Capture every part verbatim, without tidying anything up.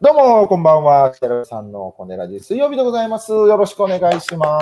どうも、こんばんは。寺田さんのコネラジ水曜日でございます。よろしくお願いします。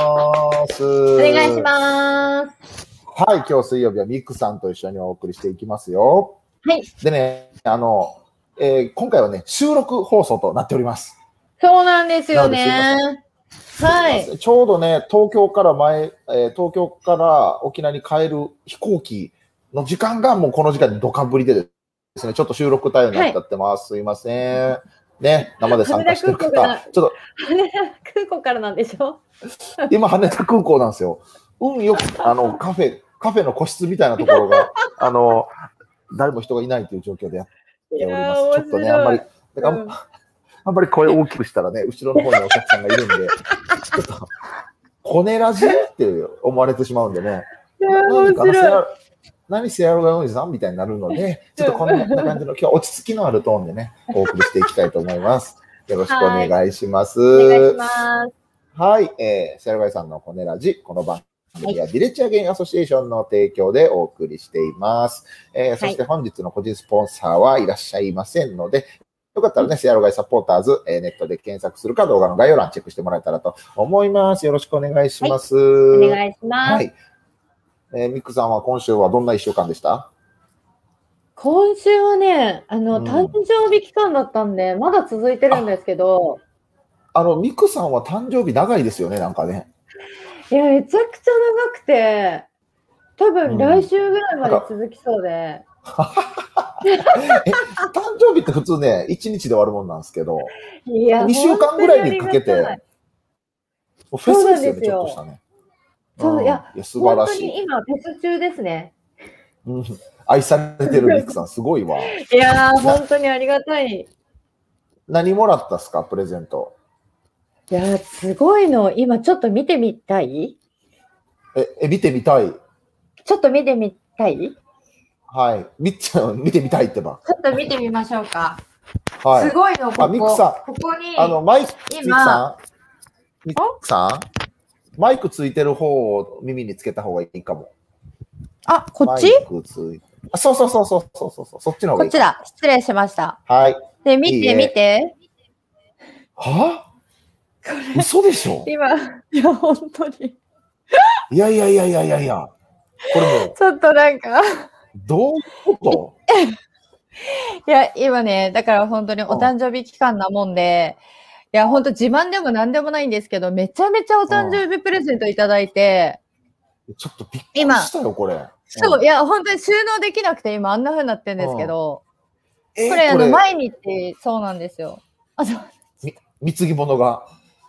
お願いします。 はい、今日水曜日はミックさんと一緒にお送りしていきますよ。 はい。 でね、あの、えー、今回はね、収録放送となっております。 そうなんですよね。はい。 ちょうどね、東京から前、えー、東京から沖縄に帰る飛行機の時間がもうこの時間にドカぶりでですね、ちょっと収録対応になっちゃってます。はい、すいません。ね、生で参加してる方、ちょっと。 羽田空港からなんでしょ今、羽田空港なんですよ。運よく、あの、カフェ、カフェの個室みたいなところが、あの、誰も人がいないという状況でやっております。ちょっとね、あんまり、うん、あんまり声大きくしたらね、後ろの方にお客さんがいるんで、ちょっと、コネラジって思われてしまうんでね。何かな、何せやろがおじさんみたいになるので、ちょっとこんな感じの、今日は落ち着きのあるトーンでね、お送りしていきたいと思います。よろしくお願いします。 お願いします。 はい、えー、せやろがいさんのコネラジ、この番組はビレッジアゲインアソシエーションの提供でお送りしています。えー、そして本日の個人スポンサーはいらっしゃいませんので、よかったらね、せやろがいサポーターズ、えー、ネットで検索するか動画の概要欄チェックしてもらえたらと思います。よろしくお願いします。 はい、お願いします。はい。 えー、ミックさんは今週はどんないっしゅうかんでした？ 今週はね、あの、うん、誕生日期間だったんで、まだ続いてるんですけど。 あの、ミクさんは誕生日長いですよね、なんかね。 いや、めちゃくちゃ長くて、多分来週ぐらいまで続きそうで。うん、 え、誕生日って普通ね、いちにちで終わるもんなんですけど、いやにしゅうかんぐらいにかけて、フェスですよね、ちょっとしたね。 そう、いや、いや素晴らしい。本当に今、フェス中ですね。 うん、愛されてるミクさん、すごいわ。 いやー、本当にありがたい。 何もらったっすか、プレゼント。 いやー、すごいの、今ちょっと見てみたい？ え、え、見てみたい。 ちょっと見てみたい？ はい。見ちゃう、見てみたいってば。 ちょっと見てみましょうか。はい。すごいの、ここ。 あ、ミクさん。 ここに。 あの、マイク、ミクさん。ミクさん。マイクついてる方を耳につけた方がいいかも。 あ、こっち？ マイクついあ、そうそうそうそうそうそうそう、そっちの方がいい。 こっちだ。失礼しました。 はい。 で、見て、いい見て。 はぁ？嘘でしょ？ 今、いや、本当に。 いやいやいやいやいやいや。これもう。 ちょっとなんか。 どういうこと？ いや、今ね、だから本当にお誕生日期間なもんで、いや、本当自慢でも何でもないんですけど、めちゃめちゃお誕生日プレゼントいただいて。 ちょっとびっくりしたよ、これ。 そう、いや、本当に収納できなくて、今あんな風になってるんですけど、 えー、 これ、あの、毎日、そうなんですよ。あ、そう。 み、貢ぎ物が。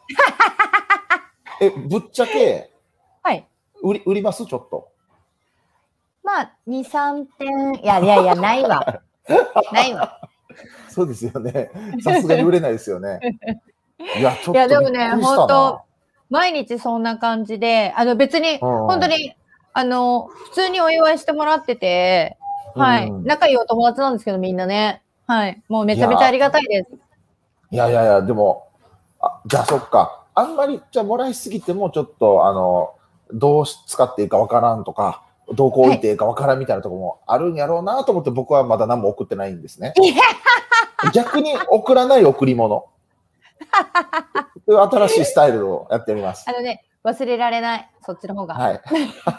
え、ぶっちゃけ、 はい。 売り、売りますちょっと。 まあ、に、さんてん、いやいやいや、ないわ。ないわ。 そうですよね。さすがに売れないですよね。いや、ちょっと。いや、 でもね、本当毎日そんな感じで、あの、別に、本当に、あの、普通にお祝いしてもらってて、はい。うん、仲いいお友達なんですけど、みんなね。はい。もうめちゃめちゃありがたいです。 いやいやいや、でも、あ、じゃあそっか。あんまり、じゃあもらいすぎても、ちょっと、あの、どう使っていいかわからんとか、どこ置いていいかわからんみたいなところもあるんやろうなと思って、僕はまだ何も送ってないんですね。逆に送らない贈り物。新しいスタイルをやってみます。 あのね、忘れられない。そっちの方が。 はい。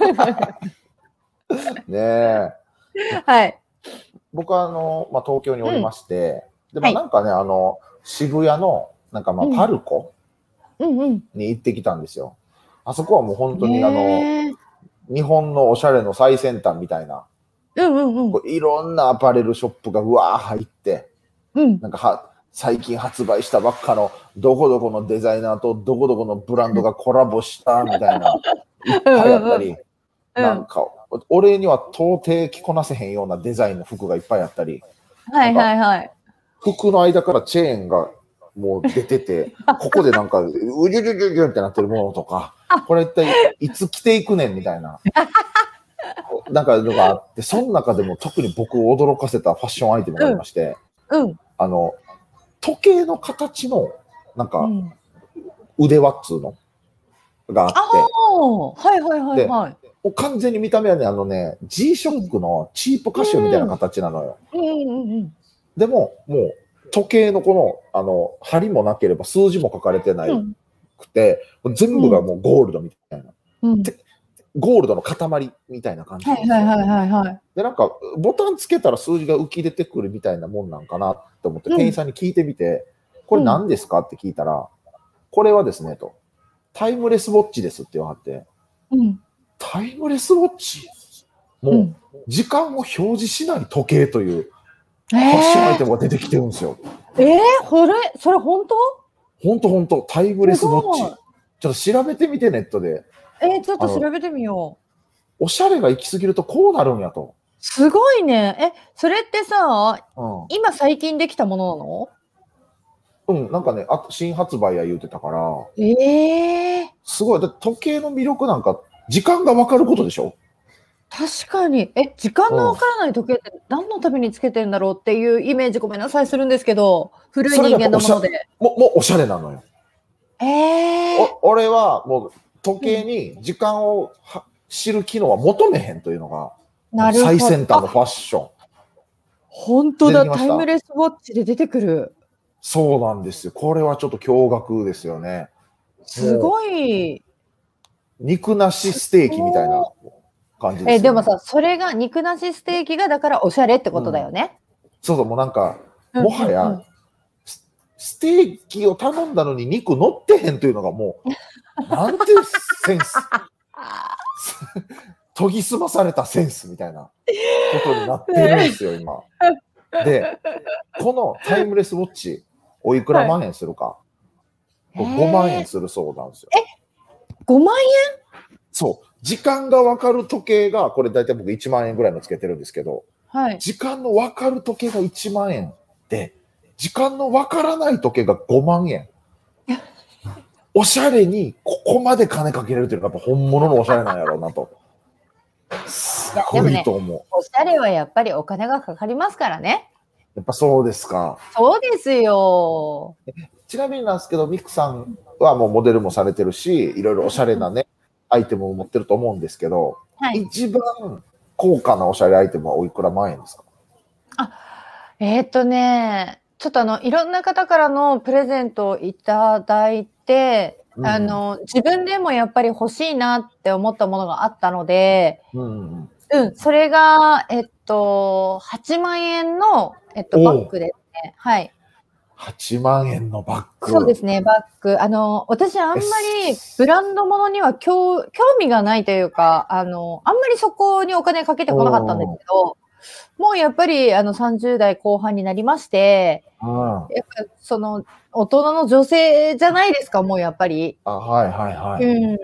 ねえ。 はい。 僕はあの、まあ、東京におりまして、うん、で、まあ、なんかね、はい、あの、渋谷の、なんかまあ、パルコに行ってきたんですよ。あそこはもう本当にあの、日本のおしゃれの最先端みたいな、 うんうんうん、 いろんなアパレルショップがうわー入って、 うん、 なんかは、最近発売したばっかのどこどこのデザイナーとどこどこのブランドがコラボしたみたいな、いっぱいあったり、うんうん、なんか、俺には到底着こなせへんようなデザインの服がいっぱいあったり、 はいはいはい。 服の間からチェーンがもう出てて、ここでなんか、うじゅじゅじゅじゅってなってるものとか、これ一体いつ着ていくねんみたいな、なんかのがあって、その中でも特に僕を驚かせたファッションアイテムがありまして、 うんうん、 あの、時計の形の、なんか、腕輪っつうのがあって、 はいはいはいはい。 もう完全に見た目はね、あのね、G ショックのチープカシオみたいな形なのよ。でも、もう、 時計のこの、あの、針もなければ数字も書かれてないくて、うん、全部がもうゴールドみたいな。うん、ゴールドの塊みたいな感じなんですよ。はいはいはいはい。で、なんか、ボタンつけたら数字が浮き出てくるみたいなもんなんかなって思って、店員さんに聞いてみて、これ何ですかって聞いたら、これはですね、と、タイムレスウォッチですって言わはって、うん、タイムレスウォッチもう、時間を表示しない時計という、ファッションアイテムが出てきてるんですよ。 えー、それ、それ本当？ 本当本当、タイムレスウォッチ。ちょっと調べてみて、ネットで。 えー、ちょっと調べてみよう。おしゃれが行き過ぎるとこうなるんやと。 すごいね。え、それってさ、うん、今最近できたものなの？ うん、なんかね、あ新発売や言うてたから。 ええー。 すごい。だって時計の魅力なんか、時間が分かることでしょ？ 確かに。え、時間の分からない時計って何のためにつけてんだろうっていうイメージごめんなさいするんですけど、古い人間のもので。 もう、もうおしゃれなのよ。 ええー。 俺はもう時計に時間をは知る機能は求めへんというのが、なるほど、最先端のファッション。 本当だ、タイムレスウォッチで出てくる。 そうなんですよ。これはちょっと驚愕ですよね。 すごい。 肉なしステーキみたいな感じですよね。 え、でもさ、それが肉なしステーキがだからおしゃれってことだよね。 うん、そうそう、もうなんか、もはや、うんうん、ステーキを頼んだのに肉乗ってへんというのがもう、なんてセンス。研ぎ澄まされたセンスみたいなことになってるんですよ、今。で、このタイムレスウォッチ、おいくら万円するか。はい、ごまんえんするそうなんですよ。 え ?ごまんえん？ そう。時間がわかる時計が、これ大体僕いちまんえんぐらいのつけてるんですけど、はい、時間のわかる時計がいちまんえんで、時間のわからない時計がごまんえん。おしゃれにここまで金かけれるというのがやっぱ本物のおしゃれなんやろうなと。すごいと思う。 ね、おしゃれはやっぱりお金がかかりますからね。 やっぱそうですか。 そうですよ。 ちなみになんですけど、ミクさんはもうモデルもされてるし、いろいろおしゃれなね、アイテムを持ってると思うんですけど、はい、一番高価なおしゃれアイテムはおいくら万円ですか？ あ、えー、っとね、ちょっとあの、いろんな方からのプレゼントをいただいて、うん、あの、自分でもやっぱり欲しいなって思ったものがあったので、うん、うん、それが、えっと、はちまんえんの、えっと、バッグですね。はい。 はちまんえんのバッグ。 そうですね、バッグ。あの、私あんまりブランドものには興味がないというか、あの、あんまりそこにお金かけてこなかったんですけど、もうやっぱりあのさんじゅうだいこう半になりまして、やっぱその大人の女性じゃないですか、もうやっぱり。 あ、はいはいはい。 うん、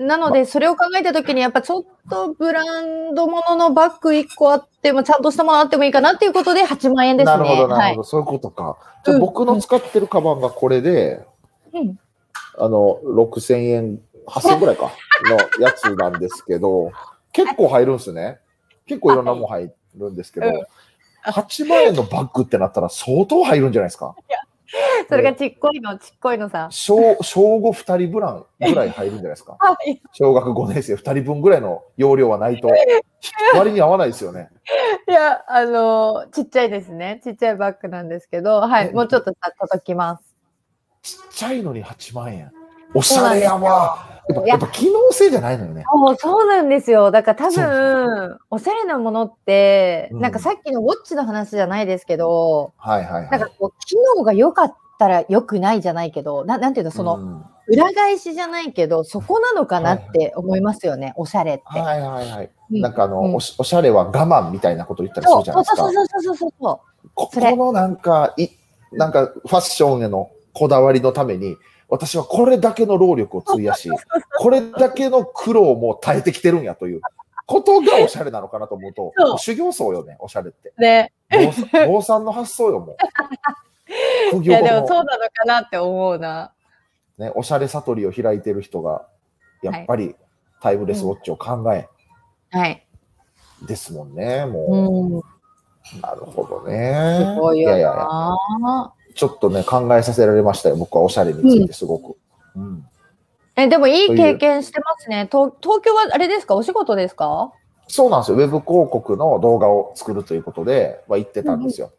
なので、それを考えたときに、やっぱちょっとブランドもののバッグいっこあっても、ちゃんとしたものあってもいいかなっていうことではちまんえんですね。 なるほど、なるほど、はい、そういうことか。じゃあ僕の使ってるカバンがこれで、うん、あの、ろくせんえん、はっせんえんぐらいか、のやつなんですけど、結構入るんですね。結構いろんなもん入るんですけど、うん、はちまんえんのバッグってなったら相当入るんじゃないですか。 いやそれがちっこいの、ちっこいのさ。 小、小ごふたりぶらんぐらい入るんじゃないですか。はい、小学ごねん生ふたりぶんぐらいの容量はないと、割に合わないですよね。 いや、あのー、ちっちゃいですね。ちっちゃいバッグなんですけど、はい、もうちょっと届きます。 ちっちゃいのにはちまんえん。おしゃれやわ。やっぱ、やっぱ機能性じゃないのよね。 そう、そうなんですよ。だから多分、おしゃれなものって、うん、なんかさっきのウォッチの話じゃないですけど、 はいはいはい。 なんかこう、機能が良かったら良くないじゃないけど、ななんていうの、その、うん、裏返しじゃないけど、そこなのかなって思いますよね、はいはい、おしゃれって。 はいはいはい。うん、なんかあの、うん、おし、おしゃれは我慢みたいなこと言ったりするじゃないですか。 そうそうそうそうそうそう。 ここのなんか、い、なんかファッションへのこだわりのために、私はこれだけの労力を費やし、これだけの苦労も耐えてきてるんやということがおしゃれなのかなと思うと、う修行僧よね、おしゃれって。 ね。 坊さんの発想よ、もう。いや、でもそうなのかなって思うな。 ね、おしゃれ悟りを開いてる人が、やっぱりタイムレスウォッチを考え、 はい。 ですもんね、もう。うん、なるほどね。 すごいよな。いやいやいやちょっとね、考えさせられましたよ。僕はおしゃれについてすごく。うんうん、 え、でもいい経験してますね。東、東京はあれですか？お仕事ですか？ そうなんですよ。ウェブ広告の動画を作るということで、まあ、行ってたんですよ。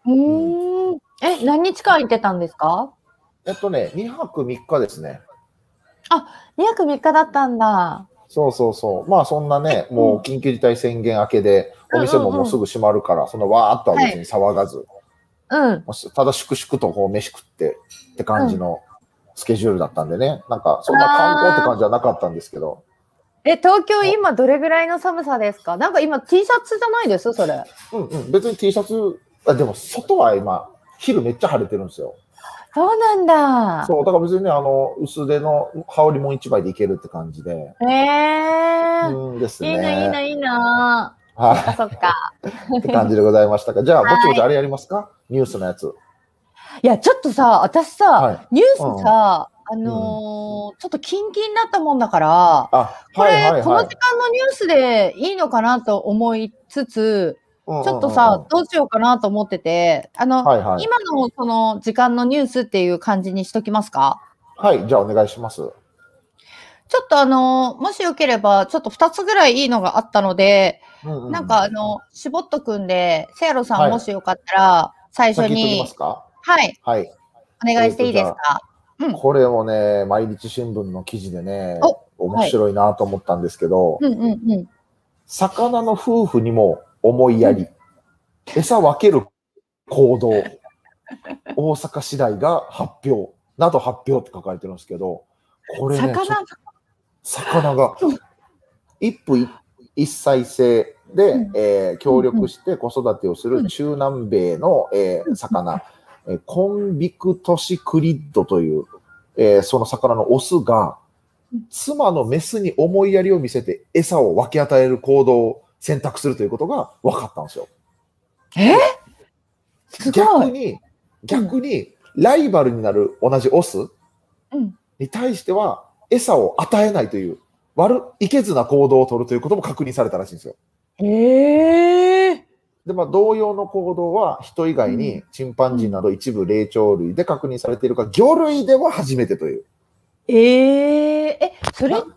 うーん。え、何日間行ってたんですか？ えっとね、にはくみっかですね。 あ、にはくみっかだったんだ。 そうそうそう。まあそんなね、もう緊急事態宣言明けで、お店ももうすぐ閉まるから、そのわーっとは別に騒がず、 うん。 ただ粛々とこう飯食ってって感じのスケジュールだったんでね、なんかそんな観光って感じはなかったんですけど。 え、東京今どれぐらいの寒さですか？なんか今 T シャツじゃないですそれ。 うんうん、別に T シャツ、あ、でも外は今、昼めっちゃ晴れてるんですよ。 そうなんだ。 そう、だから別にね、あの、薄手の羽織もん一枚でいけるって感じで。 ええー。 うんですね。 いいな、いいな、いいな。 はい。 そっかそっか。 って感じでございましたか。じゃあ、ぼちぼちあれやりますか？ニュースのやつ。 いや、ちょっとさ、私さ、 はい、 ニュースさ、うん、あのーうん、ちょっとキンキンになったもんだから、あ、これ、はいはいはい、この時間のニュースでいいのかなと思いつつ、ちょっとさ、どうしようかなと思ってて、あの、はいはい、今のその時間のニュースっていう感じにしときますか？ はい、じゃあお願いします。 ちょっとあの、もしよければ、ちょっとふたつぐらいいいのがあったので、うんうん、なんかあの、絞っとくんで、せやろさん、はい、もしよかったら、最初に、 ますか？ はい。はい。お願いしていいですか？ うん、これもね、毎日新聞の記事でね、面白いなと思ったんですけど、はい、うんうんうん、魚の夫婦にも思いやり、うん、餌分ける行動、大阪市内が発表、など発表って書かれてるんですけど、これね、魚魚が一夫一妻制で、うん、えー、協力して子育てをする中南米の、えー、魚、えー、コンビクトシクリッドという、えー、その魚のオスが妻のメスに思いやりを見せて餌を分け与える行動を選択するということが分かったんですよ。 えー、 逆に逆にライバルになる同じオスに対しては餌を与えないという悪いけずな行動を取るということも確認されたらしいんですよ。 へえ。 で、まあ、同様の行動は人以外にチンパンジーなど一部霊長類で確認されているが、魚類では初めてという。 えー、え、それって、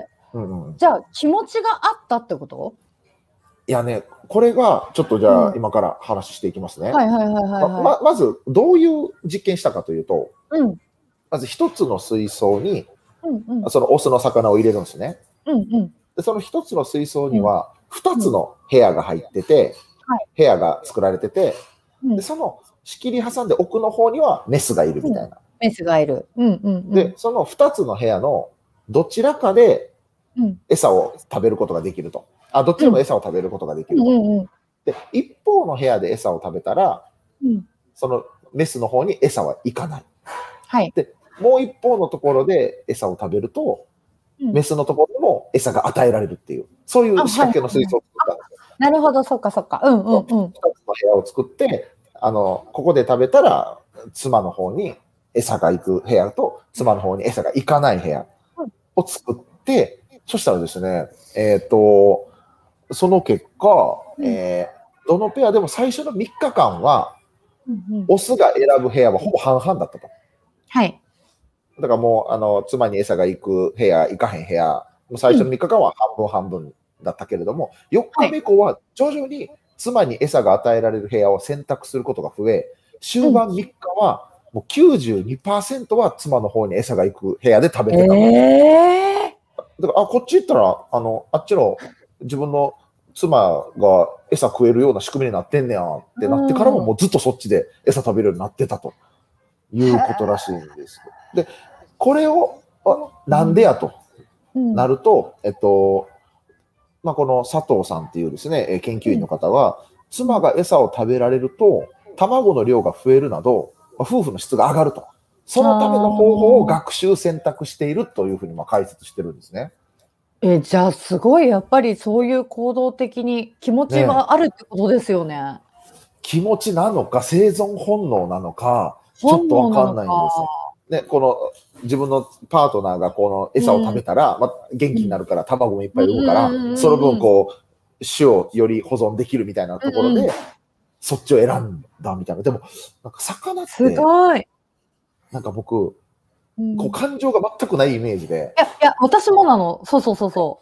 うんうん、じゃあ気持ちがあったってこと？ いやね、これがちょっとじゃあ今から話していきますね。はいはいはいはい、はい。ま、まずどういう実験したかというと、うん、まず一つの水槽に、うんうん、そのオスの魚を入れるんですね。うんうん、でその一つの水槽には二つの部屋が入ってて、うんはい、部屋が作られてて、うん、でその仕切り挟んで奥の方にはメスがいるみたいな。うん、 メスがいる。うんうんうん、 で、その二つの部屋のどちらかで餌を食べることができると。あ、どっちでも餌を食べることができると。うんうんうん、で、一方の部屋で餌を食べたら、うん、そのメスの方に餌は行かない。はい。で、もう一方のところで餌を食べると、うん、メスのところにも餌が与えられるっていう、そういう仕掛けの水槽を作ったんですよ。 なるほど、そっかそっか。うんうんうん。二つの部屋を作って、あの、ここで食べたら、妻の方に餌が行く部屋と、妻の方に餌が行かない部屋を作って、うん、そしたらですね、えっと、その結果、えー、どのペアでも最初のみっかかんは、うんうん、オスが選ぶ部屋はほぼ半々だったと。 はい。 だからもう、あの、妻に餌が行く部屋、行かへん部屋、最初のみっかかんは半分半分だったけれども、よっかめ以降は徐々に妻に餌が与えられる部屋を選択することが増え、終盤みっかはもう きゅうじゅうにパーセント は妻の方に餌が行く部屋で食べてた。えー、だから、あ、こっち行ったら、あの、あっちの自分の妻が餌食えるような仕組みになってんねやってなってからも、もうずっとそっちで餌食べるようになってたということらしいんです。で、これを、なんでやとなると、うん、えっと、まあ、この佐藤さんっていうですね、研究員の方は、うん、妻が餌を食べられると、卵の量が増えるなど、まあ、夫婦の質が上がると。そのための方法を学習選択しているというふうにまあ解説してるんですね。 え、じゃあすごいやっぱりそういう行動的に気持ちがあるってことですよね。ね、 気持ちなのか生存本能なのかちょっとわかんないんですよ。ね、この自分のパートナーがこの餌を食べたら、うん、まあ、元気になるから卵もいっぱい産むから、うん、その分こう種をより保存できるみたいなところで、うん、そっちを選んだみたいな。でもなんか魚ってすごいなんか僕、うん、こう感情が全くないイメージで。 いやいや私もなの。そうそうそうそう。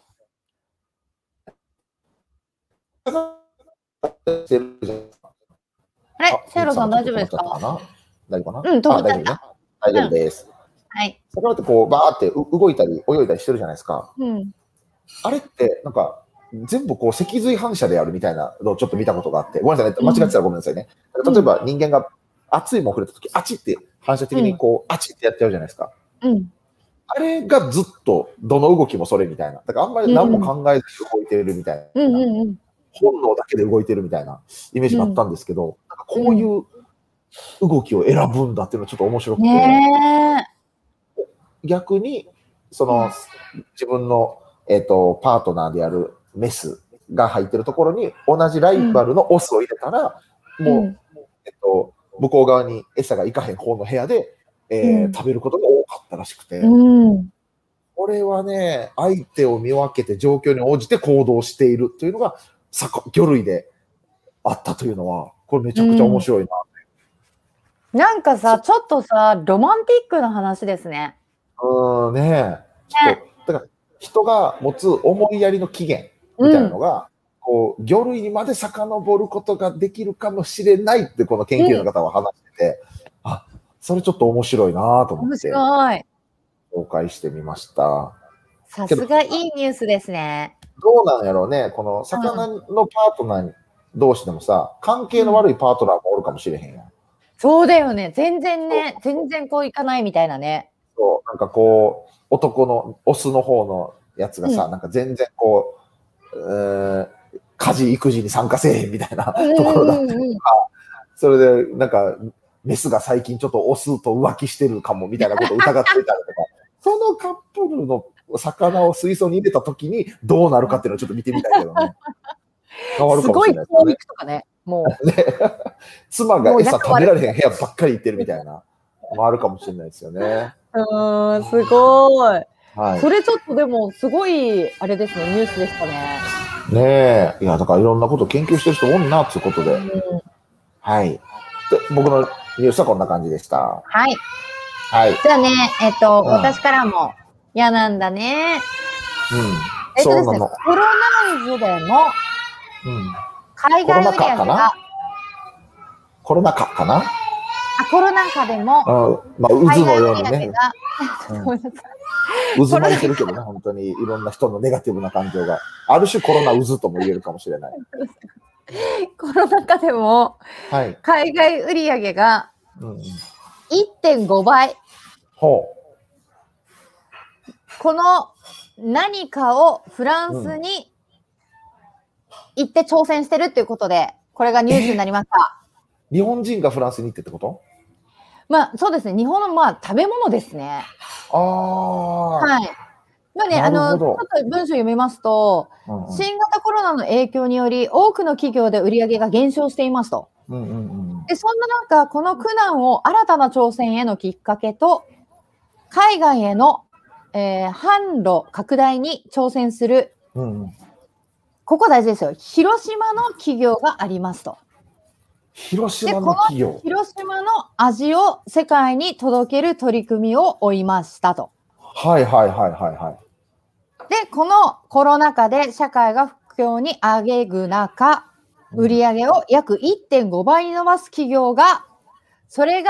あれ、シェーロさん大丈夫ですか？ 大丈夫かな？ うん、止まっちゃった。 大丈夫です。 はい。 魚ってこう、バーって動いたり泳いだりしてるじゃないですか。 うん。 あれって、なんか、全部こう脊髄反射であるみたいなのをちょっと見たことがあって、ごめんなさいね、間違ってたらごめんなさいね。うん、例えば人間が熱いもん触れたとき、あちって反射的にこう、うん、あちってやっちゃうじゃないですか。 うん。 あれがずっと、どの動きもそれみたいな。だからあんまり何も考えずに動いてるみたいな。 うんうんうん、 本能だけで動いてるみたいなイメージがあったんですけど、うん、なんかこういう動きを選ぶんだっていうのはちょっと面白くて。ね、逆に、その、自分の、えっと、パートナーであるメスが入ってるところに同じライバルのオスを入れたら、うん、もう、えっと、向こう側に餌が行かへん方の部屋で、えーうん、食べることが多かったらしくて、うん、これはね、相手を見分けて状況に応じて行動しているというのが魚類であったというのは、これめちゃくちゃ面白いな、 うん、なんかさ、ちょっとさ、ロマンティックな話ですね。 うん、ねちょっと、だから人が持つ思いやりの起源みたいなのが、うん、こう魚類にまで遡ることができるかもしれないってこの研究の方は話してて、うん、あ、それちょっと面白いなと思って紹介してみました。 さすがいいニュースですね。 どうなんやろうね、この魚のパートナー同士でもさ、関係の悪いパートナーもおるかもしれへんやん。 そうだよね、全然ね、全然こういかないみたいなね。 そう、なんかこう、男の、オスの方のやつがさ、うん、なんか全然こう、えー、家事、育児に参加せえへんみたいなところだったりとか、うんうんうん、それで、なんか、メスが最近ちょっとオスと浮気してるかもみたいなことを疑ってたりとか、そのカップルの魚を水槽に入れたときにどうなるかっていうのをちょっと見てみたいけどね。変わるかもしれないですね。すごい教育とかね、もう。ね、妻が餌食べられへん部屋ばっかり行ってるみたいな、もあるかもしれないですよね。 うん、すごい。はい、それちょっとでも、すごい、あれですね、ニュースでしたね。 ねえ。いや、だからいろんなこと研究してる人おんな、っていうことで。うん、はい。で、僕のニュースはこんな感じでした。 はい。 はい。 じゃあね、えっと、うん、私からも、嫌なんだね。 うん。 えっとですね、コロナ渦でも、うん、海外売り上げが、 コロナ禍かな？ あ、コロナ禍でも、 うん、まあ、渦のようにね。渦巻いてるけどね、本当にいろんな人のネガティブな感情が。ある種コロナ渦とも言えるかもしれない。 コロナ禍でも、はい、海外売り上げが いってんごばい。うん、 ほう。この何かをフランスに行って挑戦してるっていうことで、これがニュースになりました。 日本人がフランスに行ってってこと？ まあ、そうですね。日本の、まあ、食べ物ですね。 ああ。 はい。まあね、あの、ちょっと文章読みますと、うんうん、新型コロナの影響により、多くの企業で売り上げが減少していますと。うんうんうん、でそんな中、この苦難を新たな挑戦へのきっかけと、海外への、えー、販路拡大に挑戦する、うんうん、ここ大事ですよ。広島の企業がありますと。 広島の企業。 広島の味を世界に届ける取り組みを追いましたと。 はいはいはいはいはい。 で、このコロナ禍で社会が不況にあげぐ中、売り上げを約 いってんごばいに伸ばす企業が、それが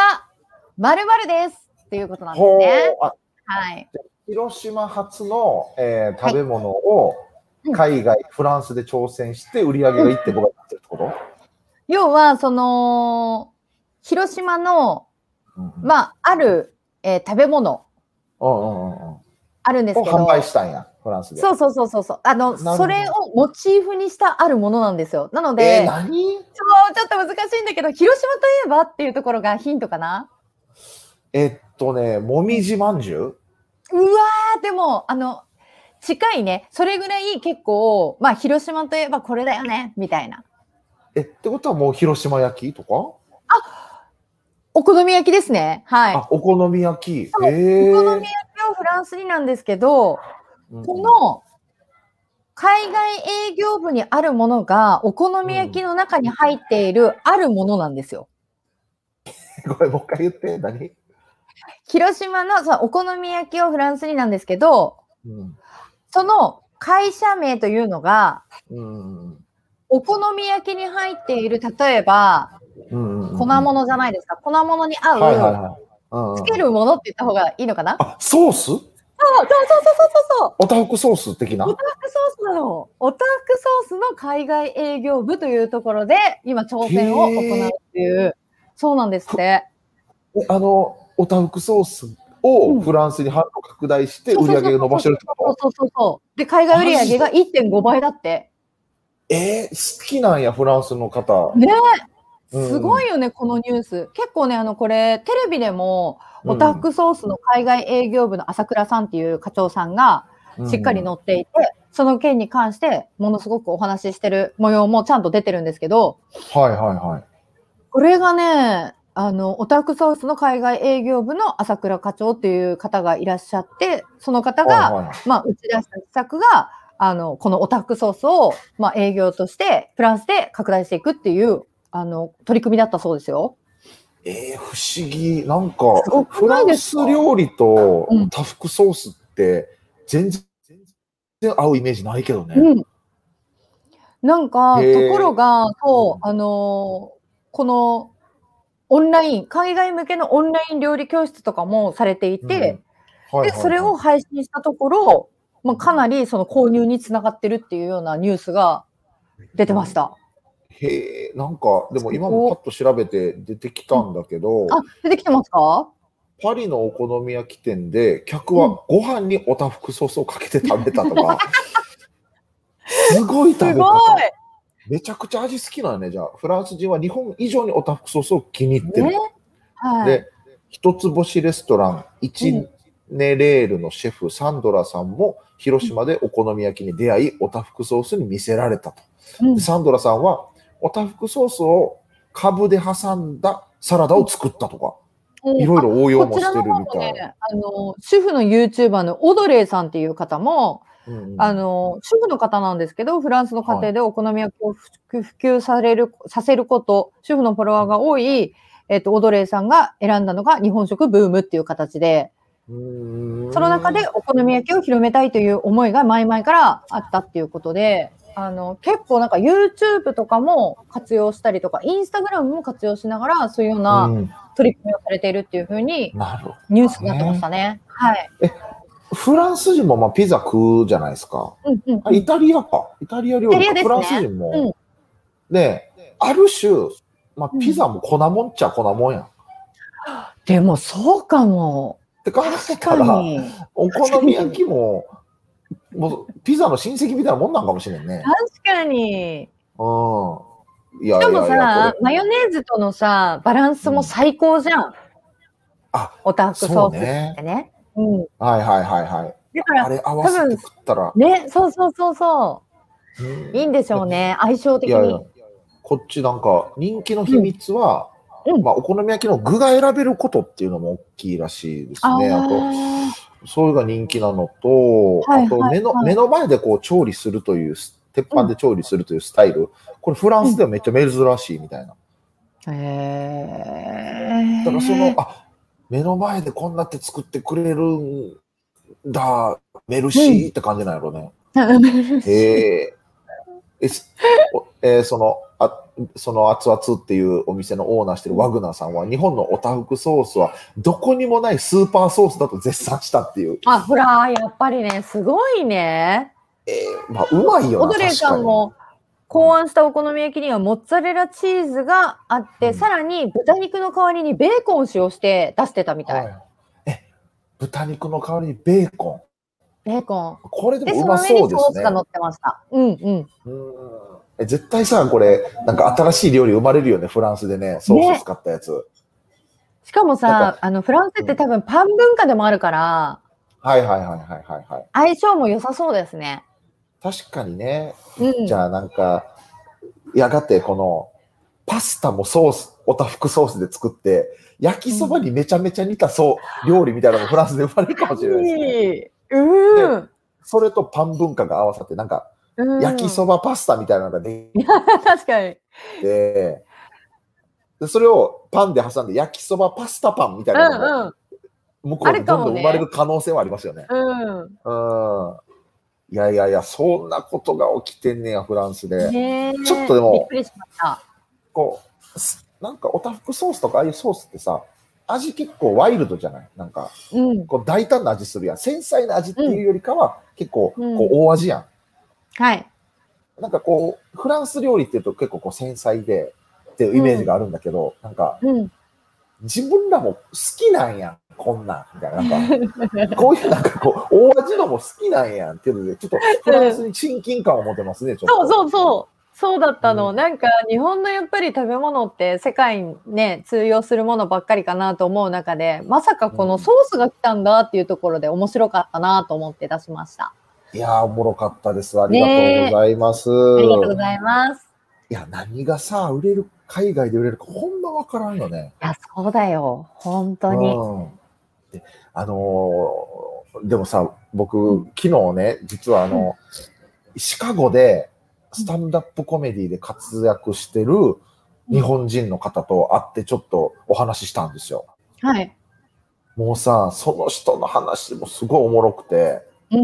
〇〇ですっていうことなんですね。はい。 広島発の、えー、食べ物を海外、はい、フランスで挑戦して売り上げが いってんごばいになってるってこと？ 要は、その、広島の、うんうん、まあ、ある、えー、食べ物、あるんですけど。 販売したんや、フランスで。 そうそうそうそうそう。あの、それをモチーフにしたあるものなんですよ。なので、 えー、何？ そう、ちょっと難しいんだけど、広島といえばっていうところがヒントかな？ えっとね、もみじまんじゅう？ うわー、でも、あの、近いね。それぐらい結構、まあ、広島といえばこれだよね、みたいな。 え、ってことはもう広島焼きとか？ あ、お好み焼きですね。はい。 あ、お好み焼き。 へー。お好み焼きをフランスになんですけど、うん、この海外営業部にあるものがお好み焼きの中に入っているあるものなんですよ。 うん、ごめん、もう一回言って。何？ 広島のそのお好み焼きをフランスになんですけど、うん、その会社名というのが、うん、お好み焼きに入っている、例えば、 粉物じゃないですか。粉物に合う、つけるものって言った方がいいのかな。 あ、ソース？そうそうそうそうそう。 おたふくソース的な。 おたふくソースなの。おたふくソースの海外営業部というところで、今挑戦を行うっていう。そうなんですって。 あの、おたふくソースをフランスに販路拡大して売り上げを伸ばしてるってこと？ そうそうそう。で、海外売り上げが いってんご 倍だって。 えー、好きなんや、フランスの方。 ねえ。すごいよね、このニュース。結構ね、あの、これ、テレビでも、おたふくソースの海外営業部の朝倉さんっていう課長さんが、しっかり載っていて、その件に関して、ものすごくお話ししてる模様もちゃんと出てるんですけど、 はいはいはい。 これがね、あの、オタフクソースの海外営業部の朝倉課長っていう方がいらっしゃって、その方が、はいはい、まあ、打ち出した施策が、あの、このオタフクソースを、まあ、営業として、フランスで拡大していくっていう、あの、取り組みだったそうですよ。 えー、不思議。なんか、フランス料理とオタフクソースって全然、全然合うイメージないけどね。 うん、なんか、ところが、そう、あの、この、オンライン、海外向けのオンライン料理教室とかもされていて、で、それを配信したところ、まあ、かなりその購入につながってるっていうようなニュースが出てました。 へえ、なんか、でも今もパッと調べて出てきたんだけど、 あ、出てきてますか？ パリのお好み焼き店で客はご飯にオタフクソースをかけて食べたとか、すごい食べ方。めちゃくちゃ味好きなんね。じゃあフランス人は日本以上にオタフクソースを気に入ってる、ね、はい、で一つ星レストランイチネレールのシェフサンドラさんも広島でお好み焼きに出会いオタフクソースに魅せられたと、うん、サンドラさんはオタフクソースをカブで挟んだサラダを作ったとか、うん、いろいろ応用もしてるみたい、 ね、あの主婦の YouTuber のオドレーさんっていう方もうんうん、あの主婦の方なんですけど、フランスの家庭でお好み焼きを普及される、させること、主婦のフォロワーが多い、えっと、オドレーさんが選んだのが日本食ブームっていう形で、うーん、その中でお好み焼きを広めたいという思いが前々からあったっていうことで、あの結構なんか YouTube とかも活用したりとか、Instagram も活用しながら、そういうような取り組みをされているっていうふうにニュースになってましたね。はい。 フランス人もまあピザ食うじゃないですか。うんうんうん、イタリアか。イタリア料理か。ね、フランス人も。うん、で、ある種、まあ、ピザも粉もんっちゃ粉もんやん。 でもそうかも。 って考えたら、お好み焼きも、もうピザの親戚みたいなもんなんかもしれんね。 確かに。 うん。 いやいやいや、しかもさ、マヨネーズとのさ、バランスも最高じゃん。うん、あ、オタフクソースってね。 うん、はいはいはいはい。 だからあれ合わせて食ったら。 ね、そうそうそうそう。うん、いいんでしょうね、相性的に。いやいやこっちなんか人気の秘密は、うん、まあお好み焼きの具が選べることっていうのも大きいらしいですね。あと、それが人気なのと、あと目の、目の前でこう調理するという、鉄板で調理するというスタイル、これフランスではめっちゃ珍しいみたいな。 へ、うん、 だからその、あ、目の前でこんなって作ってくれるんだ、メルシーって感じなんやろね。へええー、そのあその熱々っていうお店のオーナーしてるワグナーさんは、日本のオタフクソースはどこにもないスーパーソースだと絶賛したっていう。 あ、ほら、やっぱりね、すごいね。 えー、まあうまいよな。 オドレーさんも考案したお好み焼きにはモッツァレラチーズがあって、うん、さらに豚肉の代わりにベーコンを使用して出してたみたい。はい、 え、豚肉の代わりにベーコン。 ベーコン。 これでもうまそうですね。 ソースが乗ってました。うんうん。うんえ、絶対さ、これ、なんか新しい料理生まれるよね、フランスでね、ソース使ったやつ。ね、 しかもさ、あの、フランスって多分パン文化でもあるから、 うん、はいはいはいはいはいはい。 相性も良さそうですね。 確かにね。うん、じゃあなんか、やがてこの、パスタもソース、オタフクソースで作って、焼きそばにめちゃめちゃ似たそう、料理みたいなのもフランスで生まれるかもしれないですね。 うん。 それとパン文化が合わさって、なんか、焼きそばパスタみたいなのがね。 確かに。 で、それをパンで挟んで焼きそばパスタパンみたいなのも、向こうでどんどん生まれる可能性はありますよね。 うん。 うん。いやいやいや、そんなことが起きてんねや、フランスで。ちょっとでも、 びっくりしました。 こう、 なんかおたふくソースとかああいうソースってさ、味結構ワイルドじゃない？なんか、 うん。 こう大胆な味するやん。繊細な味っていうよりかは、結構、こうんう大味やん。 はい。 なんかこう、フランス料理っていうと結構こう繊細で、っていうイメージがあるんだけど、なんか、 うん。 自分らも好きなんやん、こんなん、みたいな。なんか、こういうなんかこう、大味のも好きなんやんっていうので、ちょっとフランスに親近感を持てますね、ちょっと。 そうそうそう。そうだったの。 うんなんか日本のやっぱり食べ物って世界にね、通用するものばっかりかなと思う中で、まさかこのソースが来たんだっていうところで面白かったなと思って出しました。 いやー、おもろかったです。ありがとうございます。 ありがとうございます。 いや、何がさ、売れる、海外で売れるか、ほんまわからんよね。 いや、そうだよ。本当に。 うん。で、あのーでもさ、僕、昨日ね、実はあの、シカゴで、スタンダップコメディで活躍してる日本人の方と会ってちょっとお話ししたんですよ。 はい。 もうさ、その人の話もすごいおもろくて、 うん。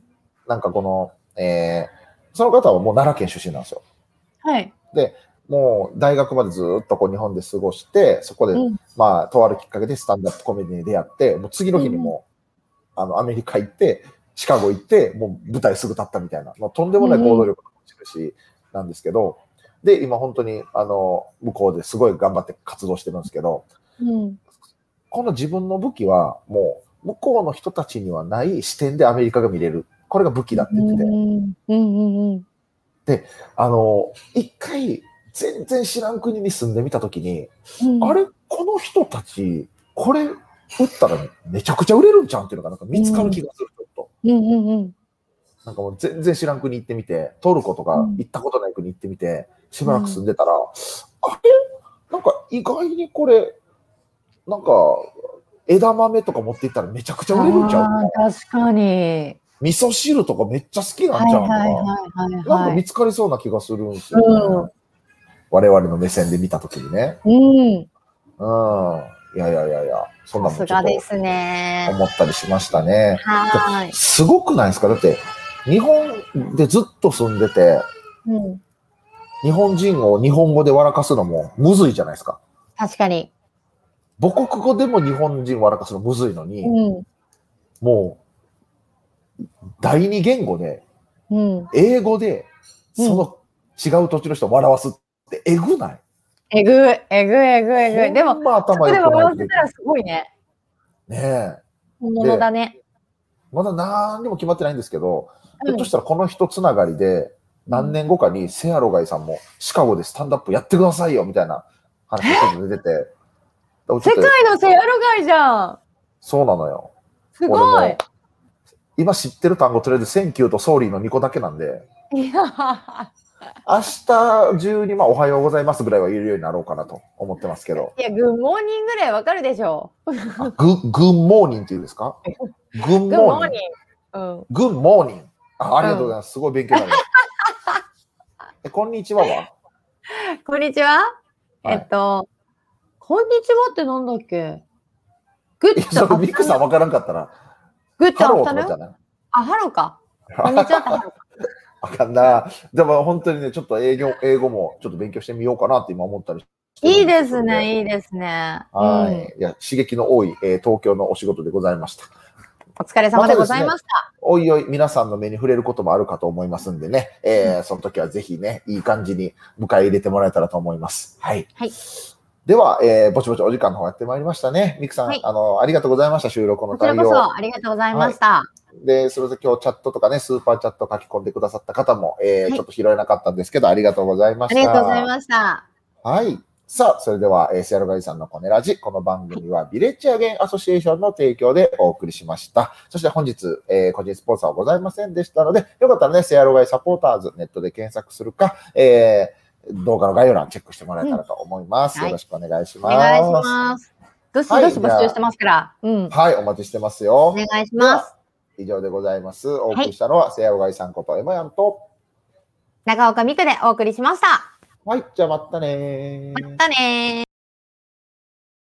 なんかこの、えー、その方はもう奈良県出身なんですよ。 はい。 で、もう大学までずっとこう日本で過ごして、そこで、 うん、 まあ、とあるきっかけでスタンダップコメディに出会って、もう次の日にも、うん、あの、アメリカ行って、シカゴ行って、もう舞台すぐ立ったみたいな、もうとんでもない行動力の持ち主なんですけど、で、今本当に、あの、向こうですごい頑張って活動してるんですけど、 うん、 この自分の武器は、もう、向こうの人たちにはない視点でアメリカが見れる。これが武器だって言ってて。 うんうんうん、 で、あの、一回、全然知らん国に住んでみたときに、うん、あれ、この人たち、これ、売ったらめちゃくちゃ売れるんちゃうんっていうのがなんか見つかる気がする、ちょっと。 うんうんうん、 なんかもう全然知らん国行ってみて、トルコとか行ったことない国行ってみて、しばらく住んでたら、うん、あれなんか意外にこれ、なんか、枝豆とか持っていったらめちゃくちゃ売れるんちゃうとか。確かに。 味噌汁とかめっちゃ好きなんちゃうとか、なんか見つかりそうな気がするんですよね。うん、我々の目線で見たときにね。うん。うん。いやいやいやいや、そんなもんちょっと思ったりしましたね。はい。すごくないですか？だって、日本でずっと住んでて、うん、日本人を日本語で笑かすのもむずいじゃないですか。 確かに。 母国語でも日本人笑かすのむずいのに、うん、もう、第二言語で、うん、英語で、その違う土地の人を笑わすってえぐない？ えぐい、えぐい、えぐい、えぐい。でも、 まあ、頭でも笑わせたらすごいね。 ねえ。 本物だね。 まだ何にも決まってないんですけど、ひょっとしたらこの人つながりで、何年後かにセアロガイさんもシカゴでスタンダップやってくださいよみたいな話がちょっと出てて。 世界のセアロガイじゃん。 そうなのよ。 すごい。 今知ってる単語とりあえずセンキューとソーリーのにこだけなんで。いや明日中にまあおはようございますぐらいは言えるようになろうかなと思ってますけど。 いや、グッモーニングぐらいわかるでしょ。 グ、グンモーニングって言うんですか？グンモーニング。グンモーニング。あ、ありがとうございます。すごい勉強になります。え、こんにちはは？ こんにちは、はい、えっと、こんにちはってなんだっけ？ グッド。それミクさんわからんかったら。 グッドハローとかじゃない？ あ、ハローか。こんにちはってハローか。 あかんな。でも本当にね、ちょっと英語、英語もちょっと勉強してみようかなって今思ったりしていいですね、いいですね。 はい。うん、いや、刺激の多い、えー、東京のお仕事でございました。 お疲れ様でございました。 まね、おいおい、皆さんの目に触れることもあるかと思いますんでね、えー、その時はぜひね、いい感じに迎え入れてもらえたらと思います。はい。はい、では、えー、ぼちぼちお時間の方やってまいりましたね。ミクさん、はい、あの、ありがとうございました。収録の対応。 こちらこそありがとうございました。はいで、それで今日チャットとかね、スーパーチャット書き込んでくださった方も、えーはい、ちょっと拾えなかったんですけど、ありがとうございました。 ありがとうございました。 はい。さあ、それでは、えー、セアロガイさんのコネラジ、この番組はビレッジアゲンアソシエーションの提供でお送りしました。そして本日、えー、個人スポンサーはございませんでしたので、よかったらね、セアロガイサポーターズ、ネットで検索するか、えー、動画の概要欄チェックしてもらえたらと思います。うんはい、よろしくお願いします。お願いします。どしどし募集してますから、 はい、うん。はい、お待ちしてますよ。 お願いします。 以上でございます。お送りしたのは、はい、セアロガイさんことエマヤンと長岡美久でお送りしました。 はい、じゃあまたねー。 またねー。